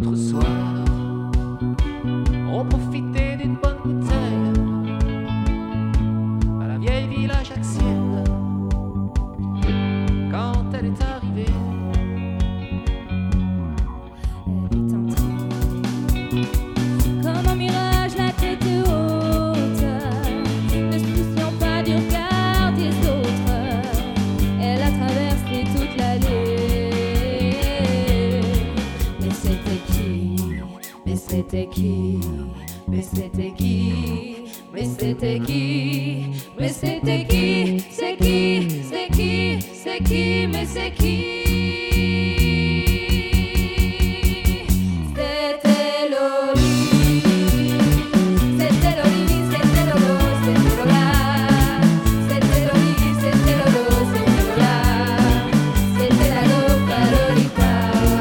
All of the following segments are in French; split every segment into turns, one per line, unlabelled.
autre soir, on profitait d'une bonne bouteille à la vieille ville ajaxienne. Quand elle est arrivée,
Elle est entrée comme un mirage, la tête haute, ne se souciant pas du regard des autres. Elle a traversé toute l'allée. Mais c'était qui? Mais c'était qui? Mais c'était qui? Mais c'était qui? Mais c'était qui? C'est qui? C'est qui? C'est qui? Mais c'est qui? C'était Loli. C'était Loli, c'était Lolo, c'était Lola. C'était Loli, c'était Lolo, c'était Lola. C'était la Loca Lolita.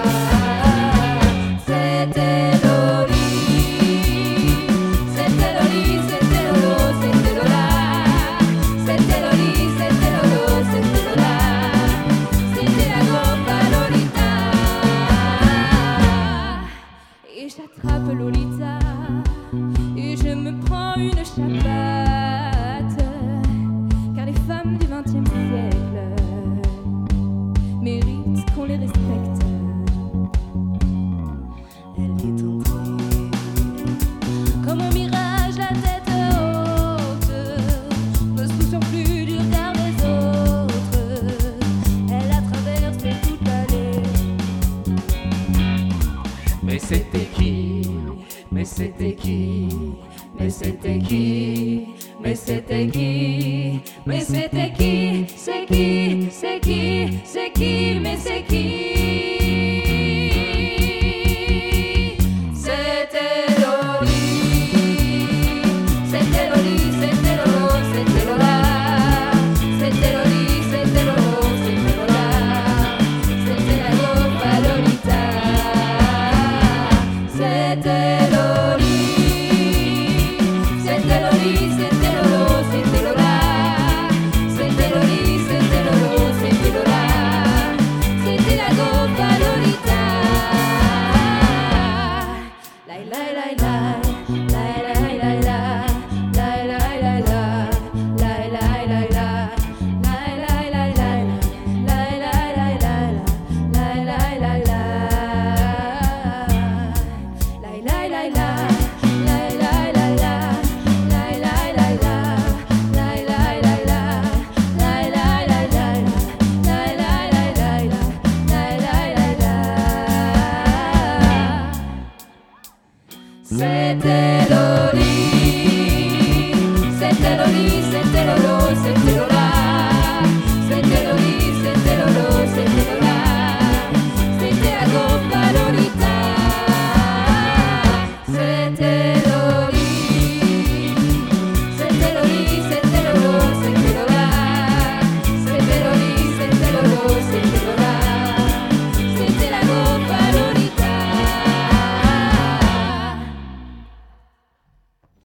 C'était Loli. C'était Loli, c'était Lolo, c'était Lola. C'était Loli, c'était Lolo, c'était Lola. C'était la Loca Lolita. Et j'attrape Lolita et je me prends une chapate, car les femmes du XXe siècle méritent qu'on les respecte. Elle est entrée comme un mirage, la tête haute, ne se souciant plus du regard des autres. Elle a traversé toute l'allée.
mais c'était qui? Mais c'était qui? Mais c'était qui? Mais c'était qui?
Mais c'était qui? C'est qui? C'est qui? C'est qui? Mais c'est qui?